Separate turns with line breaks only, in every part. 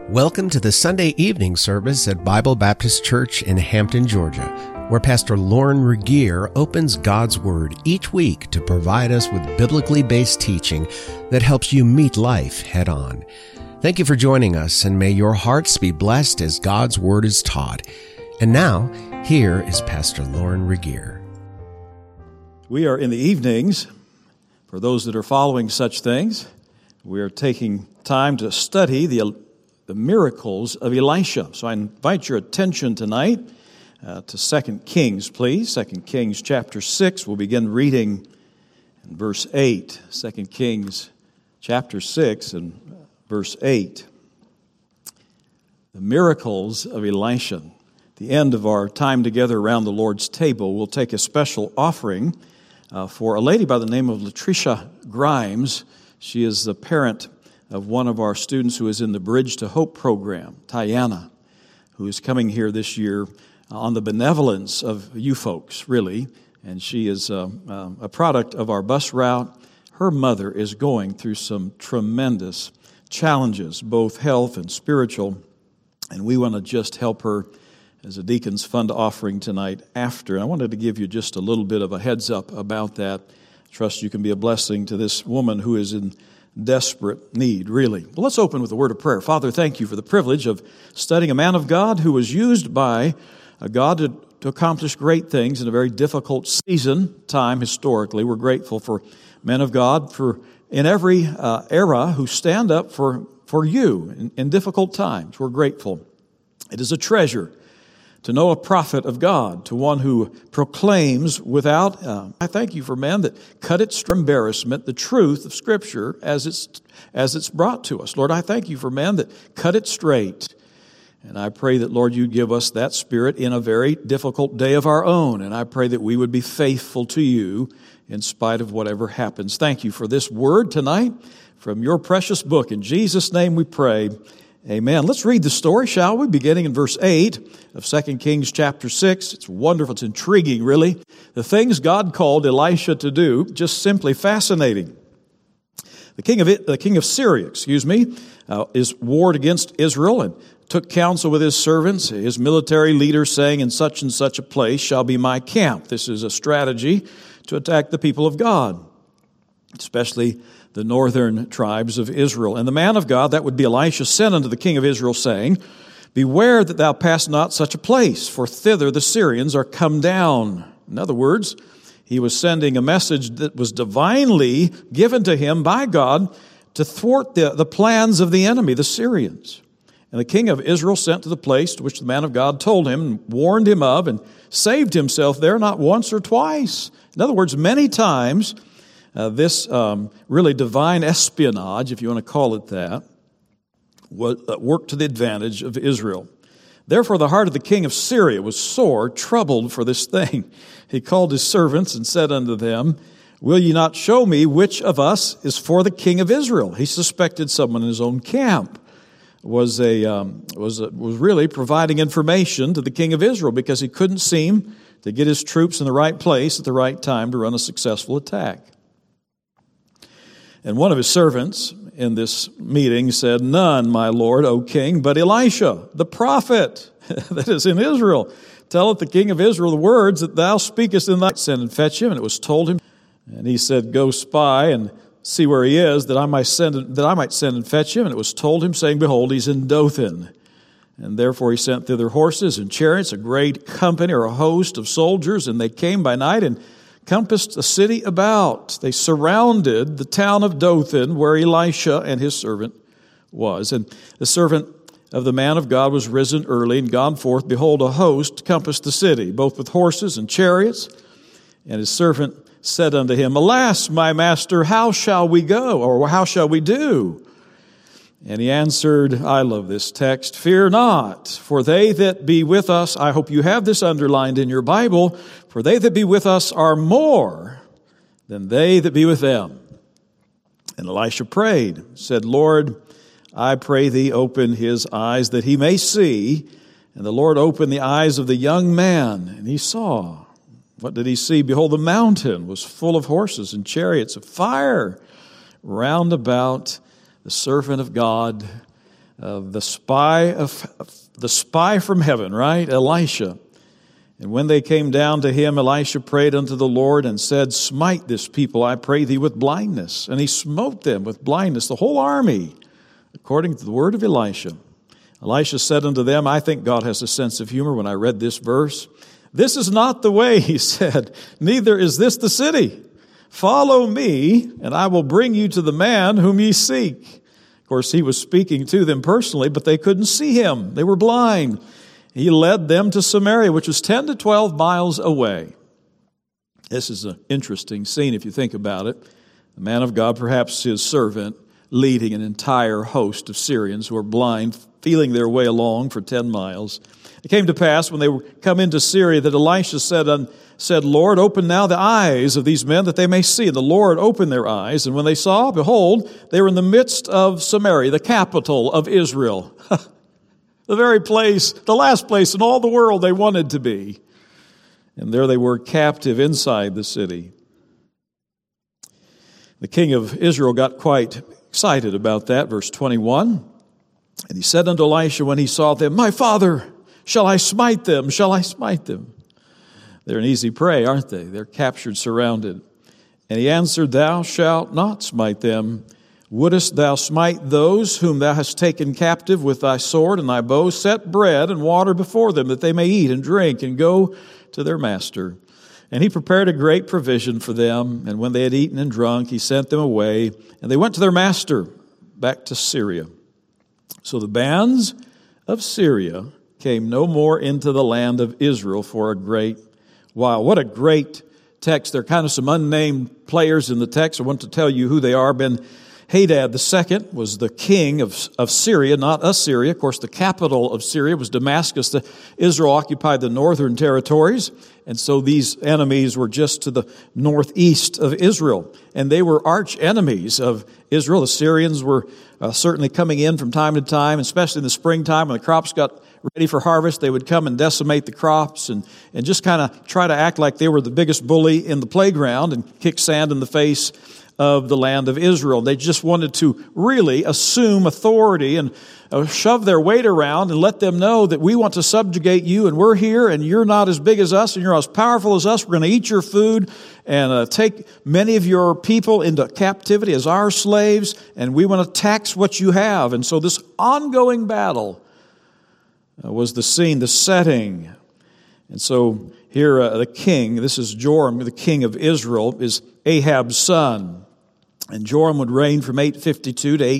Welcome to the Sunday evening service at Bible Baptist Church in Hampton, Georgia, where Pastor Lauren Regier opens God's Word each week to provide us with biblically based teaching that helps you meet life head on. Thank you for joining us, and may your hearts be blessed as God's Word is taught. And now, here is Pastor Lauren Regier.
We are in the evenings. For those that are following such things, we are taking time to study the miracles of Elisha. So I invite your attention tonight to 2 Kings, please. 2 Kings chapter 6. We'll begin reading in verse 8. 2 Kings chapter 6 and verse 8. The miracles of Elisha. At the end of our time together around the Lord's table, we'll take a special offering for a lady by the name of Latricia Grimes. She is the parent of one of our students who is in the Bridge to Hope program, Tiana, who is coming here this year on the benevolence of you folks, really. And she is a product of our bus route. Her mother is going through some tremendous challenges, both health and spiritual, and we want to just help her as a Deacon's Fund offering tonight after. And I wanted to give you just a little bit of a heads up about that. I trust you can be a blessing to this woman who is in desperate need, really. Well, let's open with a word of prayer. Father, thank you for the privilege of studying a man of God who was used by God to accomplish great things in a very difficult time historically. We're grateful for men of God in every era who stand up for you in difficult times. We're grateful. It is a treasure to know a prophet of God, to one who proclaims without, I thank you for men that cut it to embarrassment, the truth of Scripture as it's brought to us. Lord, I thank you for men that cut it straight. And I pray that, Lord, you'd give us that spirit in a very difficult day of our own. And I pray that we would be faithful to you in spite of whatever happens. Thank you for this word tonight from your precious book. In Jesus' name we pray. Amen. Let's read the story, shall we? Beginning in verse 8 of 2 Kings chapter 6. It's wonderful. It's intriguing, really. The things God called Elisha to do, just simply fascinating. The king of Syria, is warred against Israel and took counsel with his servants, his military leaders, saying, in such and such a place shall be my camp. This is a strategy to attack the people of God, especially the northern tribes of Israel. And the man of God, that would be Elisha, sent unto the king of Israel, saying, beware that thou pass not such a place, for thither the Syrians are come down. In other words, he was sending a message that was divinely given to him by God to thwart the plans of the enemy, the Syrians. And the king of Israel sent to the place to which the man of God told him and warned him of, and saved himself there not once or twice. In other words, many times, this really divine espionage, if you want to call it that, worked to the advantage of Israel. Therefore, the heart of the king of Syria was sore troubled for this thing. He called his servants and said unto them, will ye not show me which of us is for the king of Israel? He suspected someone in his own camp was really providing information to the king of Israel, because he couldn't seem to get his troops in the right place at the right time to run a successful attack. And one of his servants in this meeting said, none, my lord, O king, but Elisha, the prophet that is in Israel. Telleth the king of Israel the words that thou speakest in thy. Send and fetch him. And it was told him. And he said, go spy and see where he is, that I might send and fetch him. And it was told him, saying, behold, he's in Dothan. And therefore he sent thither horses and chariots, a great company or a host of soldiers. And they came by night and compassed the city about. They surrounded the town of Dothan, where Elisha and his servant was. And the servant of the man of God was risen early and gone forth. Behold, a host compassed the city, both with horses and chariots. And his servant said unto him, alas, my master, how shall we go? Or how shall we do? And he answered, I love this text, fear not, for they that be with us, I hope you have this underlined in your Bible, for they that be with us are more than they that be with them. And Elisha prayed, said, Lord, I pray thee, open his eyes that he may see. And the Lord opened the eyes of the young man, and he saw. What did he see? Behold, the mountain was full of horses and chariots of fire round about the servant of God the spy from heaven, right? Elisha. And when they came down to him, Elisha prayed unto the Lord and said, Smite this people, I pray thee, with blindness. And he smote them with blindness, the whole army, according to the word of Elisha. Elisha said unto them, I think God has a sense of humor when I read this verse. This is not the way, he said, neither is this the city. Follow me, and I will bring you to the man whom ye seek. Of course, he was speaking to them personally, but they couldn't see him. They were blind. He led them to Samaria, which was 10 to 12 miles away. This is an interesting scene if you think about it. The man of God, perhaps his servant, leading an entire host of Syrians who are blind, feeling their way along for 10 miles. It came to pass when they were come into Syria that Elisha said, Lord, open now the eyes of these men that they may see. And the Lord opened their eyes. And when they saw, behold, they were in the midst of Samaria, the capital of Israel. The very place, the last place in all the world they wanted to be. And there they were captive inside the city. The king of Israel got quite excited about that. Verse 21. And he said unto Elisha when he saw them, My father, shall I smite them? Shall I smite them? They're an easy prey, aren't they? They're captured, surrounded. And he answered, Thou shalt not smite them. Wouldest thou smite those whom thou hast taken captive with thy sword and thy bow? Set bread and water before them, that they may eat and drink and go to their master. And he prepared a great provision for them. And when they had eaten and drunk, he sent them away. And they went to their master, back to Syria. So the bands of Syria came no more into the land of Israel for a great while. What a great text. There are kind of some unnamed players in the text. I want to tell you who they are. Ben-Hadad II was the king of Syria, not Assyria. Of course, the capital of Syria was Damascus. Israel occupied the northern territories, and so these enemies were just to the northeast of Israel. And they were arch enemies of Israel. The Syrians were certainly coming in from time to time, especially in the springtime when the crops got ready for harvest. They would come and decimate the crops and just kind of try to act like they were the biggest bully in the playground and kick sand in the face of the land of Israel. They just wanted to really assume authority and shove their weight around and let them know that we want to subjugate you and we're here and you're not as big as us and you're not as powerful as us. We're going to eat your food and take many of your people into captivity as our slaves, and we want to tax what you have. And so this ongoing battle was the scene, the setting. And so here the king, this is Joram, the king of Israel, is Ahab's son. And Joram would reign from 852 to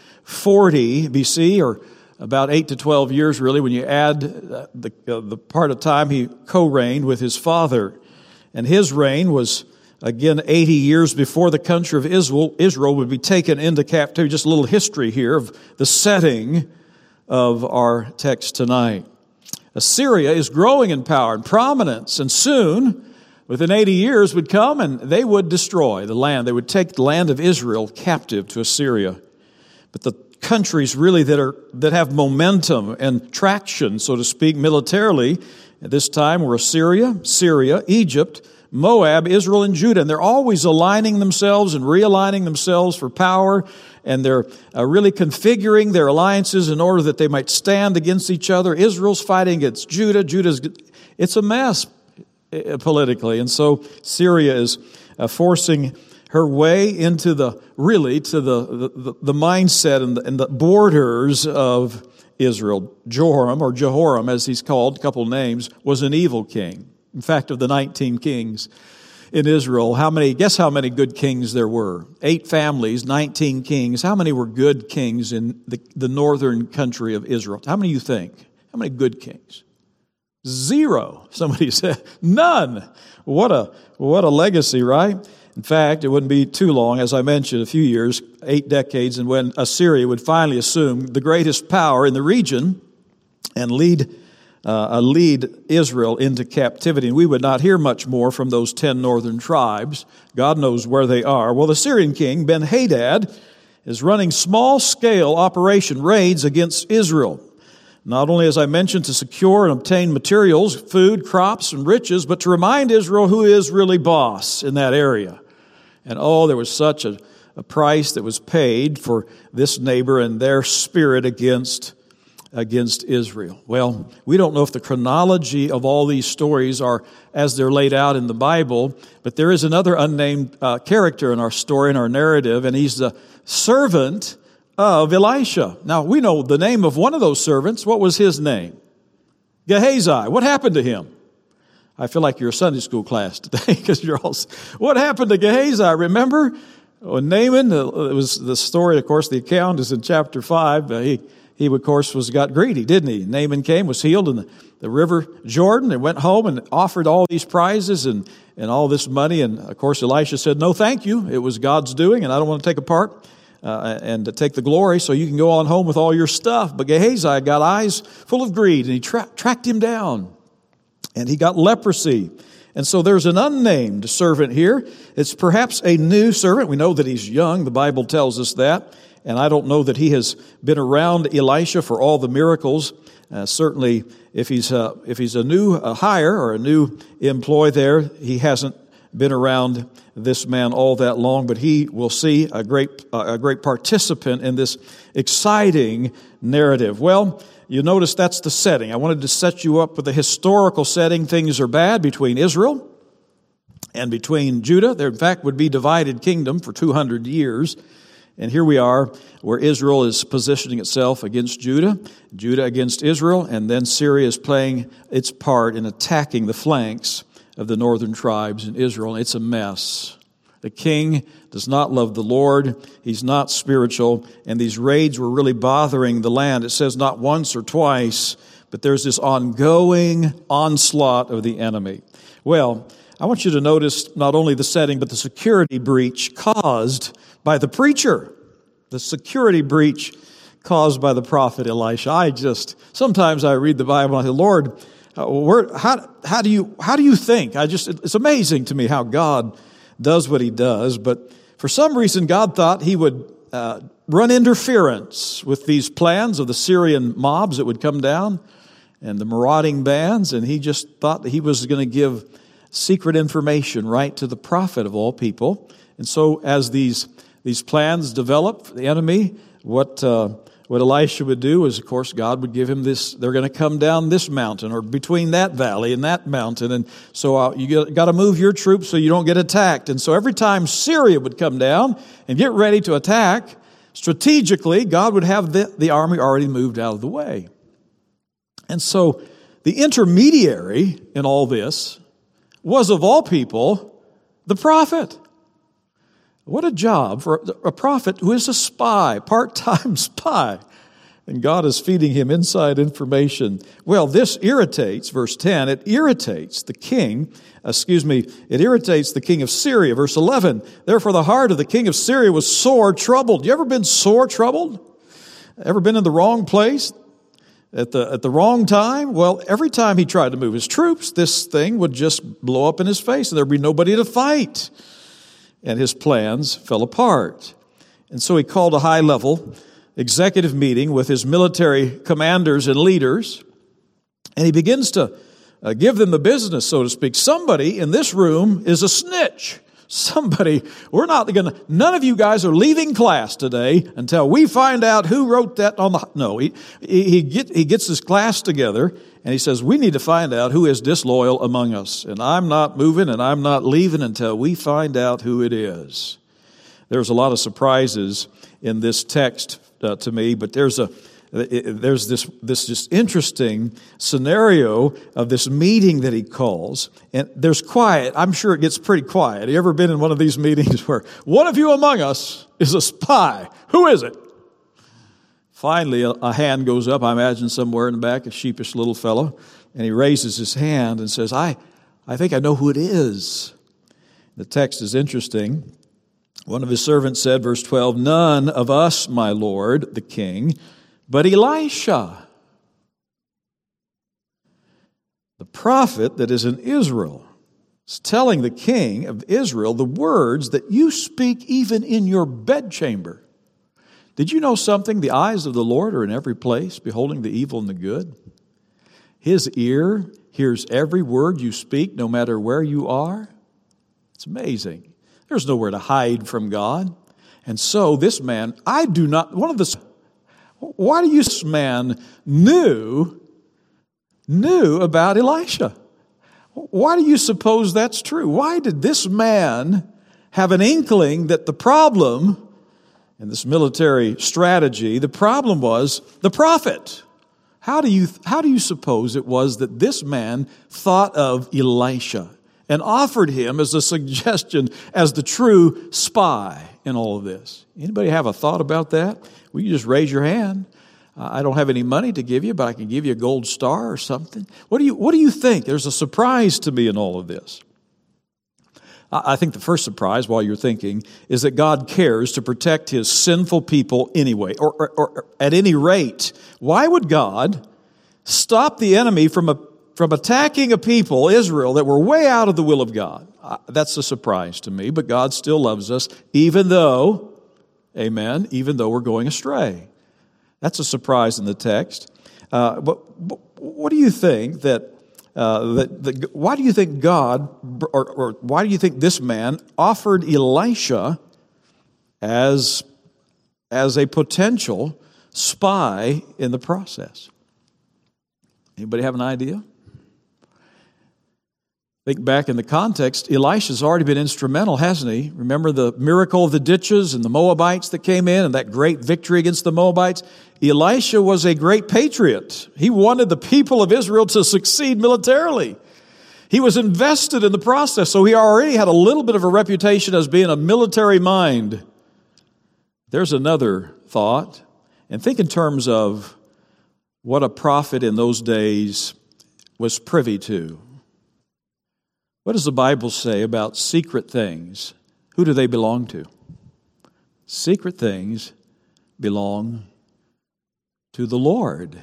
840 BC, or about 8 to 12 years, really, when you add the part of time he co-reigned with his father. And his reign was, again, 80 years before the country of Israel would be taken into captivity. Just a little history here of the setting of our text tonight. Assyria is growing in power and prominence, and soon, within 80 years, would come and they would destroy the land. They would take the land of Israel captive to Assyria. But the countries really that have momentum and traction, so to speak, militarily at this time were Assyria, Syria, Egypt, Moab, Israel, and Judah. And they're always aligning themselves and realigning themselves for power, and they're really configuring their alliances in order that they might stand against each other. Israel's fighting against Judah. It's a mess politically. And so Syria is forcing her way into the mindset and the borders of Israel. Joram, or Jehoram as he's called, a couple names, was an evil king. In fact, of the 19 kings in Israel, guess how many good kings there were? 8 families, 19 kings. How many were good kings in the northern country of Israel? How many do you think? How many good kings? 0. Somebody said, none. What a legacy, right? In fact, it wouldn't be too long, as I mentioned, a few years, 8 decades, and when Assyria would finally assume the greatest power in the region and lead Israel into captivity. And we would not hear much more from those 10 northern tribes. God knows where they are. Well, the Syrian king, Ben-Hadad, is running small-scale operation raids against Israel. Not only, as I mentioned, to secure and obtain materials, food, crops, and riches, but to remind Israel who is really boss in that area. And there was such a price that was paid for this neighbor and their spirit against Israel. Well, we don't know if the chronology of all these stories are as they're laid out in the Bible, but there is another unnamed character in our story, in our narrative, and he's the servant of Elisha. Now, we know the name of one of those servants. What was his name? Gehazi. What happened to him? I feel like you're a Sunday school class today because you're all... What happened to Gehazi? Remember? When Naaman, it was the story, of course, the account is in chapter 5. He of course, got greedy, didn't he? Naaman came, was healed in the river Jordan, and went home and offered all these prizes and all this money. And, of course, Elisha said, no, thank you. It was God's doing, and I don't want to take a part and to take the glory, so you can go on home with all your stuff. But Gehazi got eyes full of greed, and he tracked him down, and he got leprosy. And so there's an unnamed servant here. It's perhaps a new servant. We know that he's young. The Bible tells us that. And I don't know that he has been around Elisha for all the miracles. Certainly, if he's a new hire or a new employee there, he hasn't been around this man all that long. But he will see a great participant in this exciting narrative. Well, you notice that's the setting. I wanted to set you up with a historical setting. Things are bad between Israel and between Judah. There, in fact, would be divided kingdom for 200 years. And here we are where Israel is positioning itself against Judah, Judah against Israel, and then Syria is playing its part in attacking the flanks of the northern tribes in Israel. It's a mess. The king does not love the Lord. He's not spiritual. And these raids were really bothering the land. It says not once or twice, but there's this ongoing onslaught of the enemy. Well, I want you to notice not only the setting, but the security breach caused by the preacher. The security breach caused by the prophet Elisha. Sometimes I read the Bible and I say, Lord, how do you think? It's amazing to me how God does what he does. But for some reason, God thought he would run interference with these plans of the Syrian mobs that would come down and the marauding bands. And he just thought that he was going to give secret information right to the prophet of all people. And so as these plans develop, the enemy, what Elisha would do is, of course, God would give him this, they're going to come down this mountain or between that valley and that mountain. And so you got to move your troops so you don't get attacked. And so every time Syria would come down and get ready to attack, strategically, God would have the army already moved out of the way. And so the intermediary in all this was, of all people, the prophet. What a job for a prophet who is a spy, part-time spy. And God is feeding him inside information. Well, this irritates, verse 10, it irritates the king of Syria. Verse 11, therefore the heart of the king of Syria was sore troubled. You ever been sore troubled? Ever been in the wrong place? At the wrong time? Well, every time he tried to move his troops, this thing would just blow up in his face and there'd be nobody to fight. And his plans fell apart. And so he called a high-level executive meeting with his military commanders and leaders, and he begins to give them the business, so to speak. Somebody in this room is a snitch. None of you guys are leaving class today until we find out who wrote that on the... No, he gets his class together and he says, we need to find out who is disloyal among us. And I'm not moving and I'm not leaving until we find out who it is. There's a lot of surprises in this text to me, but there's this interesting scenario of this meeting that he calls, and there's quiet. I'm sure it gets pretty quiet. Have you ever been in one of these meetings where one of you among us is a spy? Who is it? Finally, a hand goes up, I imagine somewhere in the back, a sheepish little fellow, and he raises his hand and says, I think I know who it is. The text is interesting. One of his servants said, verse 12, none of us, my lord, the king, but Elisha, the prophet that is in Israel, is telling the king of Israel the words that you speak even in your bedchamber. Did you know something? The eyes of the Lord are in every place, beholding the evil and the good. His ear hears every word you speak, no matter where you are. It's amazing. There's nowhere to hide from God. And so this man, why do you, this man knew about Elisha? Why do you suppose that's true? Why did this man have an inkling that the problem in this military strategy, the problem was the prophet? How do you suppose it was that this man thought of Elisha and offered him as a suggestion as the true spy in all of this? Anybody have a thought about that? Well, you just raise your hand. I don't have any money to give you, but I can give you a gold star or something. What do you think? There's a surprise to me in all of this. I think the first surprise, while you're thinking, is that God cares to protect His sinful people anyway, or at any rate. Why would God stop the enemy from attacking a people, Israel, that were way out of the will of God? That's a surprise to me, but God still loves us, even though we're going astray. That's a surprise in the text. But what do you think why do you think God, or why do you think this man offered Elisha as a potential spy in the process? Anybody have an idea? Think back in the context, Elisha's already been instrumental, hasn't he? Remember the miracle of the ditches and the Moabites that came in and that great victory against the Moabites? Elisha was a great patriot. He wanted the people of Israel to succeed militarily. He was invested in the process, so he already had a little bit of a reputation as being a military mind. There's another thought, and think in terms of what a prophet in those days was privy to. What does the Bible say about secret things? Who do they belong to? Secret things belong to the Lord.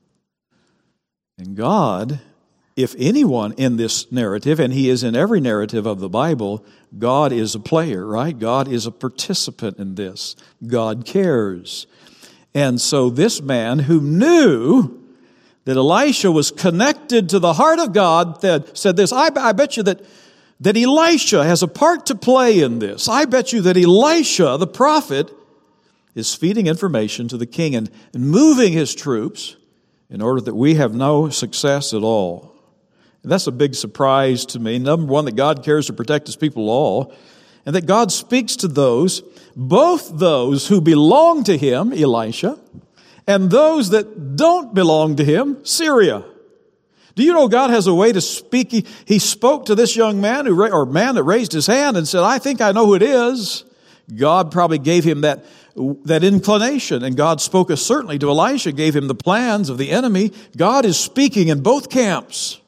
And God, if anyone in this narrative, and He is in every narrative of the Bible, God is a player, right? God is a participant in this. God cares. And so this man who knew that Elisha was connected to the heart of God said this, I bet you that Elisha has a part to play in this. I bet you that Elisha, the prophet, is feeding information to the king and moving his troops in order that we have no success at all. And that's a big surprise to me. Number one, that God cares to protect His people all, and that God speaks to both those who belong to Him, Elisha, and those that don't belong to him, Syria. Do you know God has a way to speak? He spoke to this young man man that raised his hand and said, I think I know who it is. God probably gave him that inclination, and God spoke certainly to Elisha, gave him the plans of the enemy. God is speaking in both camps.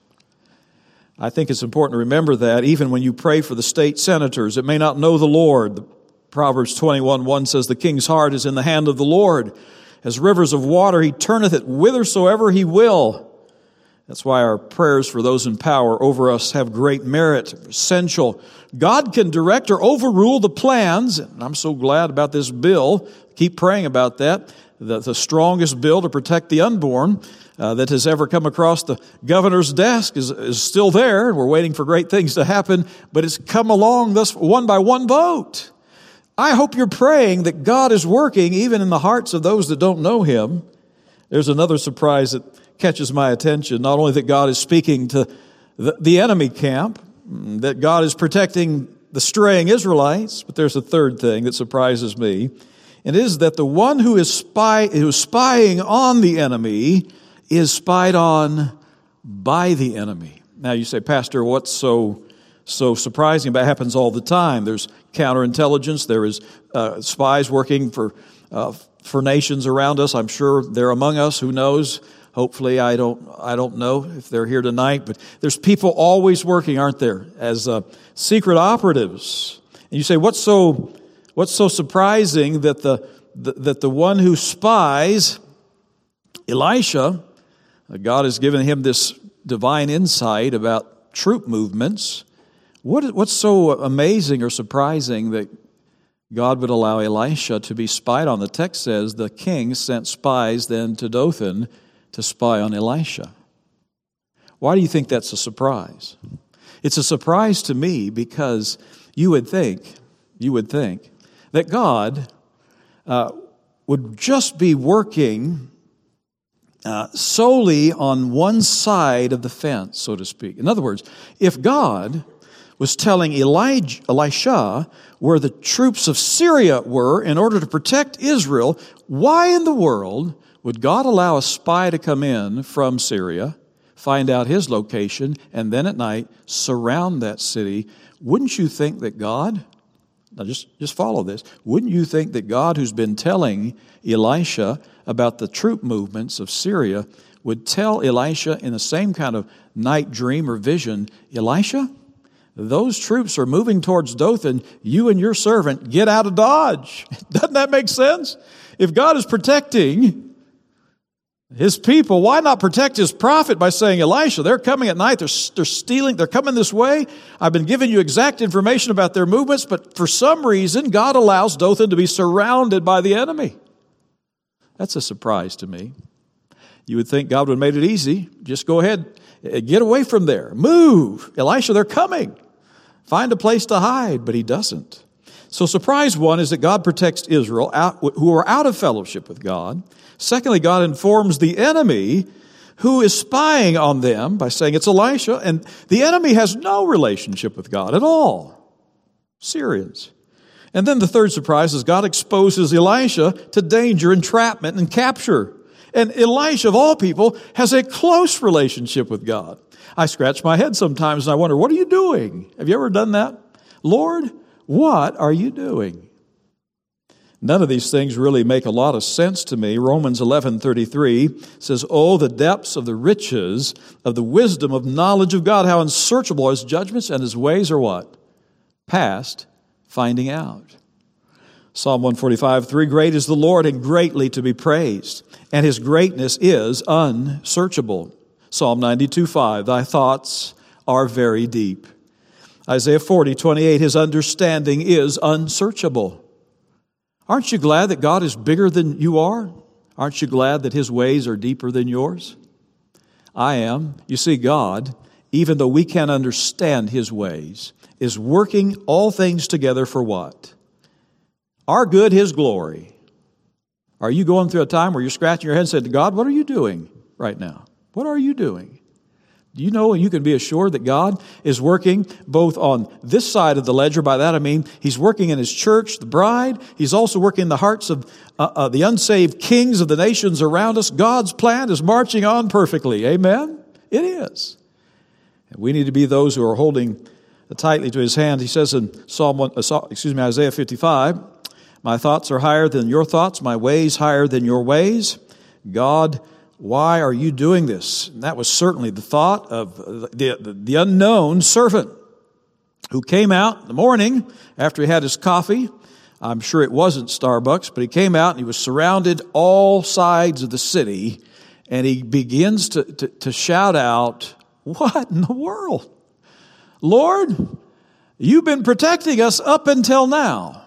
I think it's important to remember that even when you pray for the state senators that may not know the Lord. Proverbs 21:1 says, the king's heart is in the hand of the Lord. As rivers of water, He turneth it whithersoever He will. That's why our prayers for those in power over us have great merit, essential. God can direct or overrule the plans, and I'm so glad about this bill. Keep praying about that. The strongest bill to protect the unborn that has ever come across the governor's desk is still there. We're waiting for great things to happen, but it's come along thus one by one vote. I hope you're praying that God is working even in the hearts of those that don't know Him. There's another surprise that catches my attention. Not only that God is speaking to the enemy camp, that God is protecting the straying Israelites, but there's a third thing that surprises me. And it is that the one who is spying on the enemy is spied on by the enemy. Now you say, Pastor, what's so surprising, but it happens all the time. There's counterintelligence. There is spies working for nations around us. I'm sure they're among us. Who knows? Hopefully, I don't know if they're here tonight. But there's people always working, aren't there, as secret operatives? And you say, what's so surprising that the one who spies, Elisha, God has given him this divine insight about troop movements. What's so amazing or surprising that God would allow Elisha to be spied on? The text says the king sent spies then to Dothan to spy on Elisha. Why do you think that's a surprise? It's a surprise to me because you would think that that God would just be working solely on one side of the fence, so to speak. In other words, if God was telling Elisha where the troops of Syria were in order to protect Israel, why in the world would God allow a spy to come in from Syria, find out his location, and then at night surround that city? Wouldn't you think that God, now just follow this, wouldn't you think that God, who's been telling Elisha about the troop movements of Syria, would tell Elisha in the same kind of night dream or vision, Elisha, those troops are moving towards Dothan. You and your servant get out of Dodge. Doesn't that make sense? If God is protecting His people, why not protect His prophet by saying, Elisha, they're coming at night, they're stealing, they're coming this way. I've been giving you exact information about their movements, but for some reason, God allows Dothan to be surrounded by the enemy. That's a surprise to me. You would think God would have made it easy. Just go ahead, get away from there. Move. Elisha, they're coming. Find a place to hide, but He doesn't. So surprise one is that God protects Israel who are out of fellowship with God. Secondly, God informs the enemy who is spying on them by saying it's Elisha, and the enemy has no relationship with God at all. Syrians. And then the third surprise is God exposes Elisha to danger, entrapment, and capture. And Elisha, of all people, has a close relationship with God. I scratch my head sometimes and I wonder, what are you doing? Have you ever done that? Lord, what are you doing? None of these things really make a lot of sense to me. Romans 11:33 says, oh, the depths of the riches of the wisdom of knowledge of God, how unsearchable are His judgments and His ways are what? Past finding out. Psalm 145:3, great is the Lord and greatly to be praised, and His greatness is unsearchable. Psalm 92:5, thy thoughts are very deep. Isaiah 40:28, His understanding is unsearchable. Aren't you glad that God is bigger than you are? Aren't you glad that His ways are deeper than yours? I am. You see, God, even though we can't understand His ways, is working all things together for what? Our good, His glory. Are you going through a time where you're scratching your head and saying, God, what are you doing right now? What are you doing? Do you know you can be assured that God is working both on this side of the ledger? By that I mean He's working in His church, the bride. He's also working in the hearts of the unsaved kings of the nations around us. God's plan is marching on perfectly. Amen? It is. And we need to be those who are holding tightly to His hand. He says in Isaiah 55, my thoughts are higher than your thoughts, my ways higher than your ways. God, why are you doing this? And that was certainly the thought of the unknown servant who came out in the morning after he had his coffee. I'm sure it wasn't Starbucks, but he came out and he was surrounded all sides of the city, and he begins to shout out, what in the world? Lord, you've been protecting us up until now.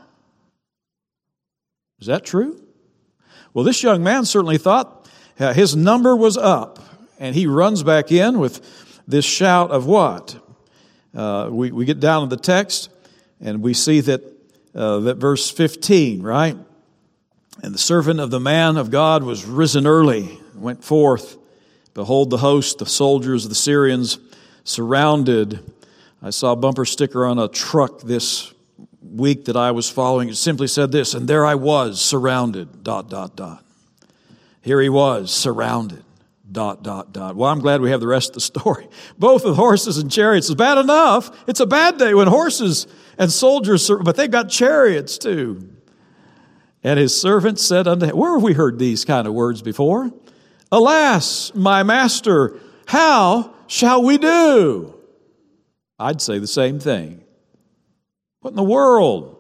Is that true? Well, this young man certainly thought his number was up, and he runs back in with this shout of what? We get down to the text, and we see that verse 15, right? And the servant of the man of God was risen early, went forth. Behold, the host, the soldiers of the Syrians surrounded. I saw a bumper sticker on a truck this week that I was following. It simply said this, and there I was, surrounded, ... Here he was, surrounded, ... Well, I'm glad we have the rest of the story. Both with horses and chariots. It's bad enough. It's a bad day when horses and soldiers, but they've got chariots too. And his servant said unto him, where have we heard these kind of words before? Alas, my master, how shall we do? I'd say the same thing. What in the world?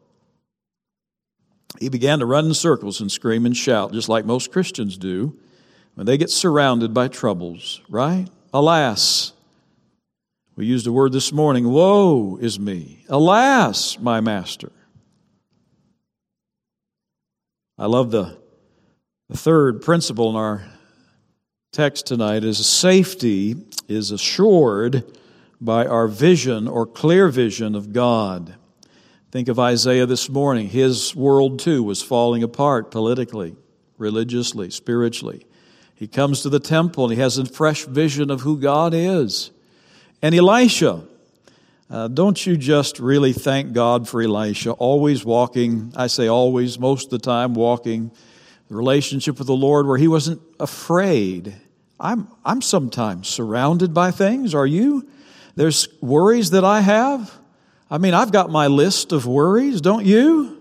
He began to run in circles and scream and shout, just like most Christians do when they get surrounded by troubles, right? Alas. We used a word this morning, woe is me. Alas, my master. I love the third principle in our text tonight is safety is assured by our vision or clear vision of God. Think of Isaiah this morning. His world too was falling apart politically, religiously, spiritually. He comes to the temple and he has a fresh vision of who God is. And Elisha, don't you just really thank God for Elisha, always walking, I say always, most of the time walking the relationship with the Lord where he wasn't afraid. I'm sometimes surrounded by things. Are you? There's worries that I have. I mean, I've got my list of worries, don't you?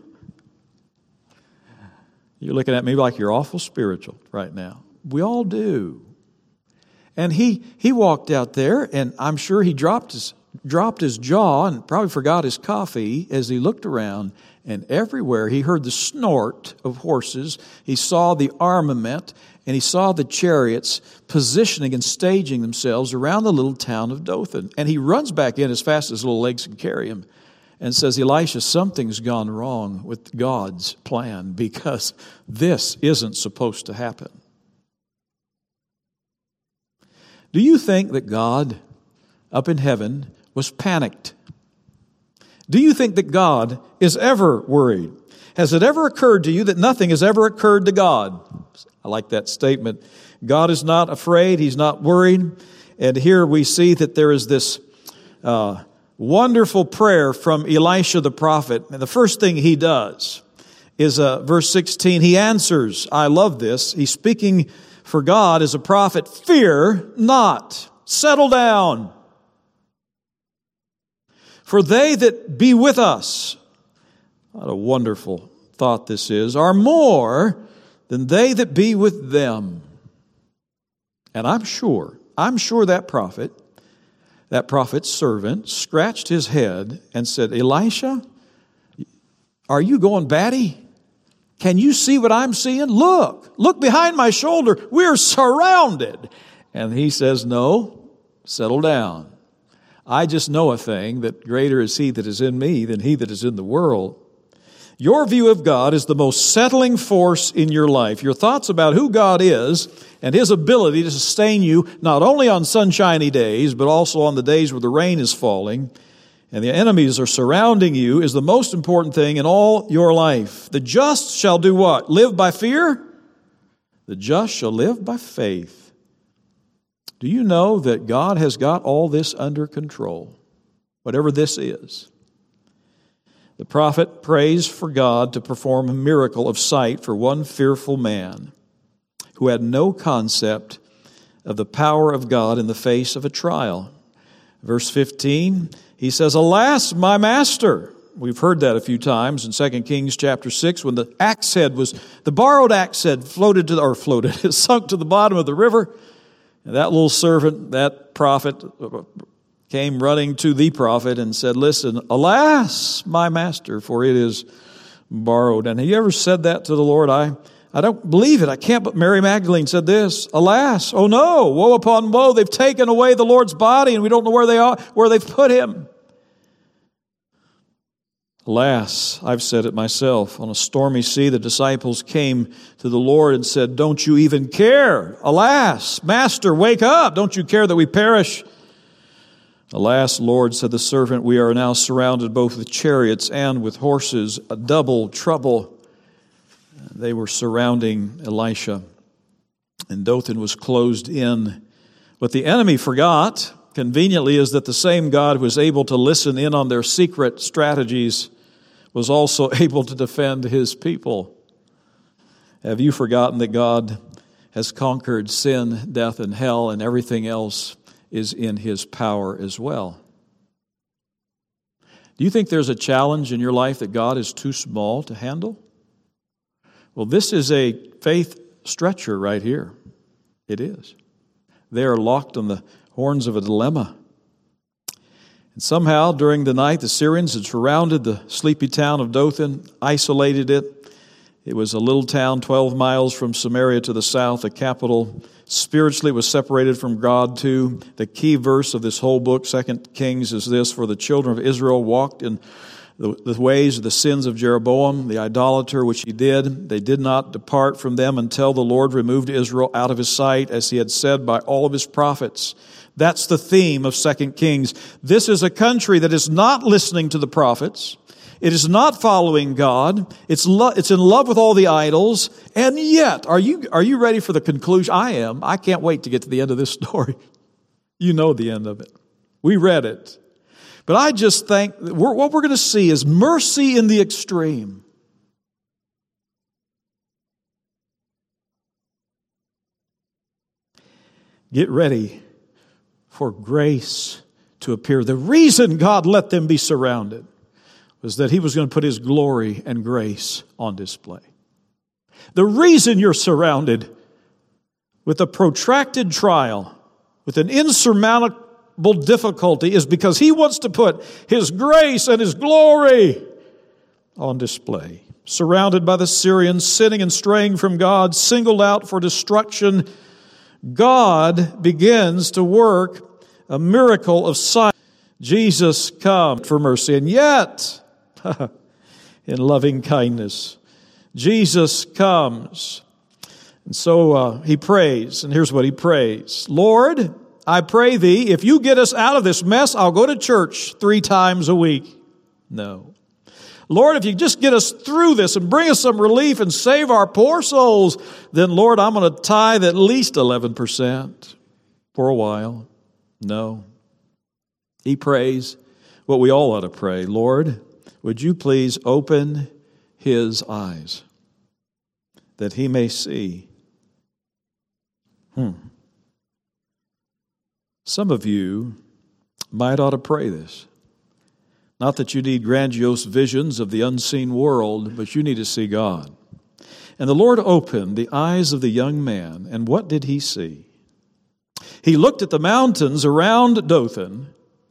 You're looking at me like you're awful spiritual right now. We all do. And he walked out there, and I'm sure he dropped his jaw and probably forgot his coffee as he looked around. And everywhere he heard the snort of horses. He saw the armament, and he saw the chariots positioning and staging themselves around the little town of Dothan. And he runs back in as fast as his little legs can carry him and says, Elisha, something's gone wrong with God's plan because this isn't supposed to happen. Do you think that God up in heaven was panicked? Do you think that God is ever worried? Has it ever occurred to you that nothing has ever occurred to God? I like that statement. God is not afraid. He's not worried. And here we see that there is this wonderful prayer from Elisha the prophet. And the first thing he does is verse 16. He answers. I love this. He's speaking for God as a prophet. Fear not. Settle down. For they that be with us, what a wonderful thought this is, are more than they that be with them. And I'm sure that prophet's servant scratched his head and said, Elisha, are you going batty? Can you see what I'm seeing? Look behind my shoulder. We're surrounded. And he says, no, settle down. I just know a thing, that greater is he that is in me than he that is in the world. Your view of God is the most settling force in your life. Your thoughts about who God is and His ability to sustain you not only on sunshiny days, but also on the days where the rain is falling and the enemies are surrounding you is the most important thing in all your life. The just shall do what? Live by fear? The just shall live by faith. Do you know that God has got all this under control? Whatever this is. The prophet prays for God to perform a miracle of sight for one fearful man who had no concept of the power of God in the face of a trial. Verse 15, he says, Alas, my master. We've heard that a few times in 2 Kings chapter 6 when the borrowed axe head sunk to the bottom of the river. And that little servant, that prophet, came running to the prophet and said, Listen, alas, my master, for it is borrowed. And have you ever said that to the Lord? I don't believe it. I can't. But Mary Magdalene said this, Alas, oh no, woe upon woe. They've taken away the Lord's body and we don't know where they've put him. Alas, I've said it myself. On a stormy sea, the disciples came to the Lord and said, Don't you even care? Alas, Master, wake up. Don't you care that we perish? Alas, Lord, said the servant, we are now surrounded both with chariots and with horses, a double trouble. They were surrounding Elisha, and Dothan was closed in. What the enemy forgot, conveniently, is that the same God who was able to listen in on their secret strategies was also able to defend his people. Have you forgotten that God has conquered sin, death, and hell, and everything else is in his power as well? Do you think there's a challenge in your life that God is too small to handle? Well, this is a faith stretcher right here. It is. They are locked on the horns of a dilemma. And somehow, during the night, the Syrians had surrounded the sleepy town of Dothan, isolated it. It was a little town 12 miles from Samaria to the south, the capital. Spiritually, it was separated from God too. The key verse of this whole book, 2 Kings, is this: For the children of Israel walked in the ways of the sins of Jeroboam, the idolater, which he did. They did not depart from them until the Lord removed Israel out of his sight, as he had said by all of his prophets. That's the theme of 2 Kings. This is a country that is not listening to the prophets. It is not following God. It's in love with all the idols. And yet, are you ready for the conclusion? I am. I can't wait to get to the end of this story. You know the end of it. We read it. But I just think that what we're going to see is mercy in the extreme. Get ready for grace to appear. The reason God let them be surrounded was that He was going to put His glory and grace on display. The reason you're surrounded with a protracted trial, with an insurmountable difficulty, is because He wants to put His grace and His glory on display. Surrounded by the Syrians, sinning and straying from God, singled out for destruction, God begins to work a miracle of sight. Jesus comes for mercy, and yet, in loving kindness, Jesus comes. And so He prays, and here's what He prays. Lord, I pray Thee, if You get us out of this mess, I'll go to church 3 times a week. No. Lord, if You just get us through this and bring us some relief and save our poor souls, then Lord, I'm going to tithe at least 11% for a while. No. He prays what we all ought to pray. Lord, would You please open his eyes that he may see? Some of you might ought to pray this. Not that you need grandiose visions of the unseen world, but you need to see God. And the Lord opened the eyes of the young man, and what did he see? He looked at the mountains around Dothan,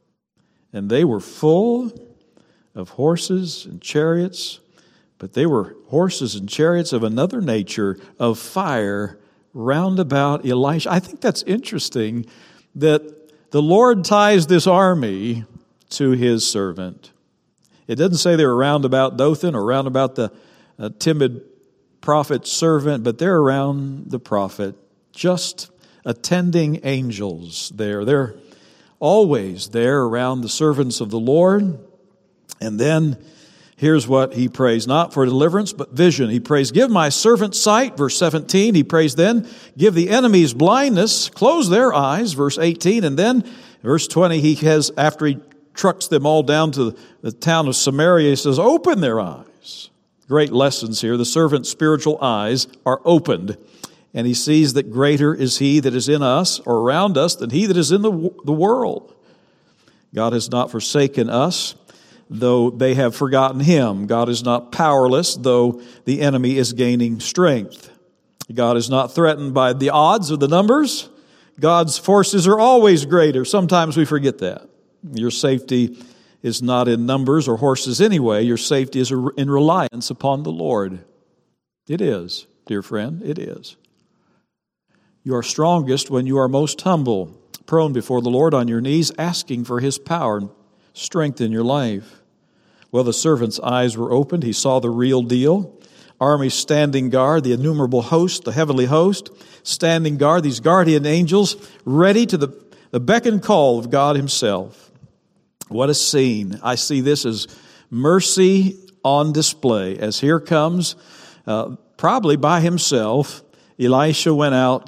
and they were full of horses and chariots, but they were horses and chariots of another nature, of fire round about Elisha. I think that's interesting that the Lord ties this army to his servant. It doesn't say they were round about Dothan or round about the timid prophet's servant, but they're around the prophet, just attending angels there. They're always there around the servants of the Lord. And then here's what he prays, not for deliverance, but vision. He prays, give my servant sight, verse 17. He prays then, give the enemies blindness, close their eyes, verse 18. And then, verse 20, he has, after he trucks them all down to the town of Samaria, he says, open their eyes. Great lessons here. The servant's spiritual eyes are opened, and he sees that greater is he that is in us or around us than he that is in the world. God has not forsaken us, though they have forgotten him. God is not powerless, though the enemy is gaining strength. God is not threatened by the odds or the numbers. God's forces are always greater. Sometimes we forget that. Your safety is not in numbers or horses anyway. Your safety is in reliance upon the Lord. It is, dear friend, it is. You are strongest when you are most humble, prone before the Lord on your knees, asking for his power and strength in your life. Well, the servant's eyes were opened. He saw the real deal. Armies standing guard, the innumerable host, the heavenly host, standing guard, these guardian angels, ready to the beck and call of God himself. What a scene. I see this as mercy on display. As here comes, probably by himself, Elisha went out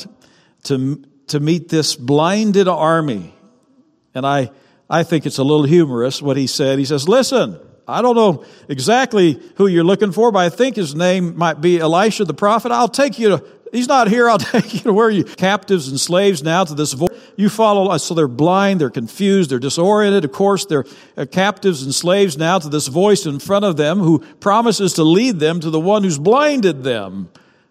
to meet this blinded army. And I think it's a little humorous what he said. He says, listen, I don't know exactly who you're looking for, but I think his name might be Elisha the prophet. I'll take you to, he's not here, I'll take you to where you captives and slaves now to this voice. You follow us. So they're blind, they're confused, they're disoriented. Of course, they're captives and slaves now to this voice in front of them who promises to lead them to the one who's blinded them.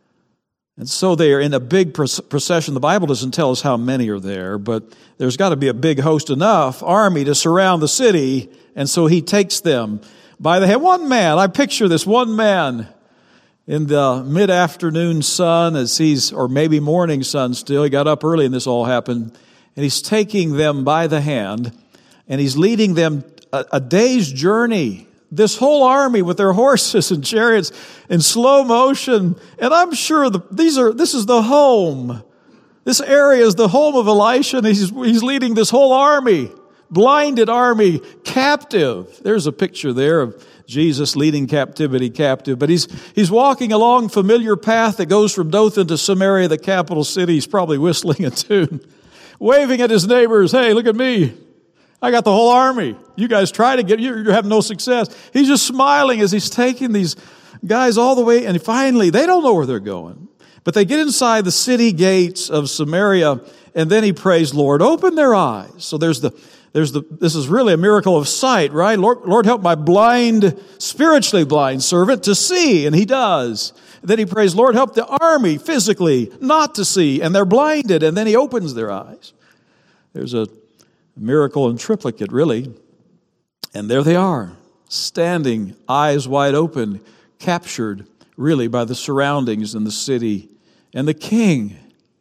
And so they are in a big procession. The Bible doesn't tell us how many are there, but there's got to be a big host enough, army to surround the city. And so he takes them by the hand. One man, I picture this one man in the mid-afternoon sun or maybe morning sun still. He got up early and this all happened. And he's taking them by the hand and he's leading them a day's journey. This whole army with their horses and chariots in slow motion. And I'm sure this is the home. This area is the home of Elisha, and he's leading this whole army, blinded army, captive. There's a picture there of Jesus leading captivity captive. But he's walking along familiar path that goes from Dothan to Samaria, the capital city. He's probably whistling a tune, waving at his neighbors. Hey, look at me. I got the whole army. You guys try to get, you're having no success. He's just smiling as he's taking these guys all the way. And finally, they don't know where they're going. But they get inside the city gates of Samaria, and then he prays, Lord, open their eyes. So this is really a miracle of sight, right? Lord, help my spiritually blind servant to see. And he does. Then he prays, Lord, help the army physically not to see. And they're blinded. And then he opens their eyes. There's a miracle in triplicate, really. And there they are, standing, eyes wide open, captured, really, by the surroundings in the city. And the king,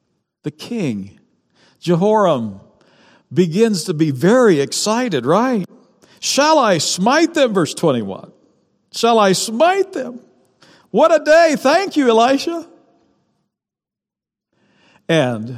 Jehoram, begins to be very excited, right? Shall I smite them? Verse 21. Shall I smite them? What a day. Thank you, Elisha. And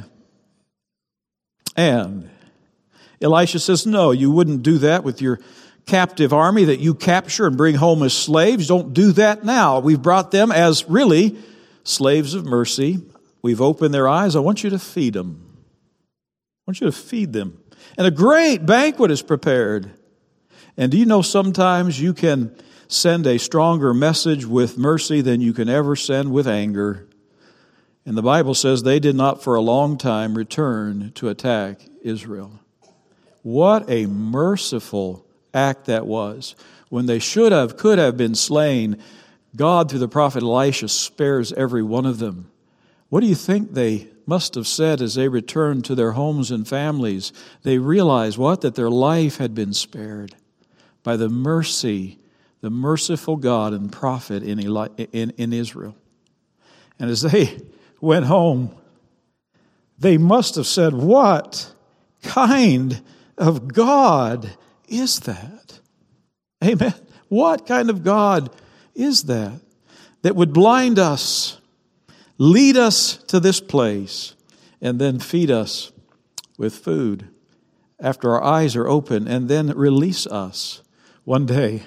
Elisha says, no, you wouldn't do that with your captive army that you capture and bring home as slaves. Don't do that now. We've brought them as really slaves of mercy. We've opened their eyes. I want you to feed them. I want you to feed them. And a great banquet is prepared. And do you know sometimes you can send a stronger message with mercy than you can ever send with anger? And the Bible says they did not for a long time return to attack Israel. What a merciful act that was. When they could have been slain, God through the prophet Elisha spares every one of them. What do you think they must have said as they returned to their homes and families? They realized what? That their life had been spared by the merciful God and prophet in Israel. And as they went home, they must have said, what kind of God is that? Amen. What kind of God is that would blind us, lead us to this place, and then feed us with food after our eyes are open, and then release us one day?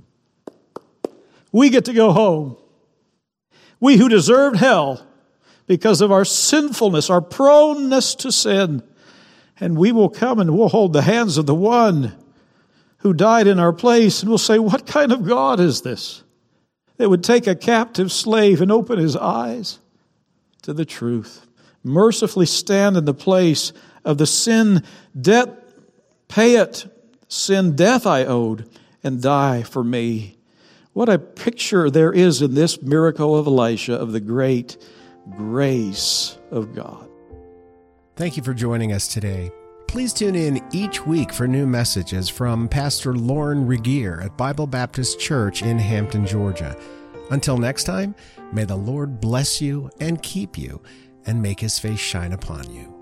We get to go home. We who deserved hell because of our sinfulness, our proneness to sin, and we will come and we'll hold the hands of the one who died in our place, and we'll say, what kind of God is this that would take a captive slave and open his eyes to the truth? Mercifully stand in the place of the sin debt, pay it, sin death I owed, and die for me. What a picture there is in this miracle of Elisha of the great grace of God.
Thank you for joining us today. Please tune in each week for new messages from Pastor Lauren Regier at Bible Baptist Church in Hampton, Georgia. Until next time, may the Lord bless you and keep you and make his face shine upon you.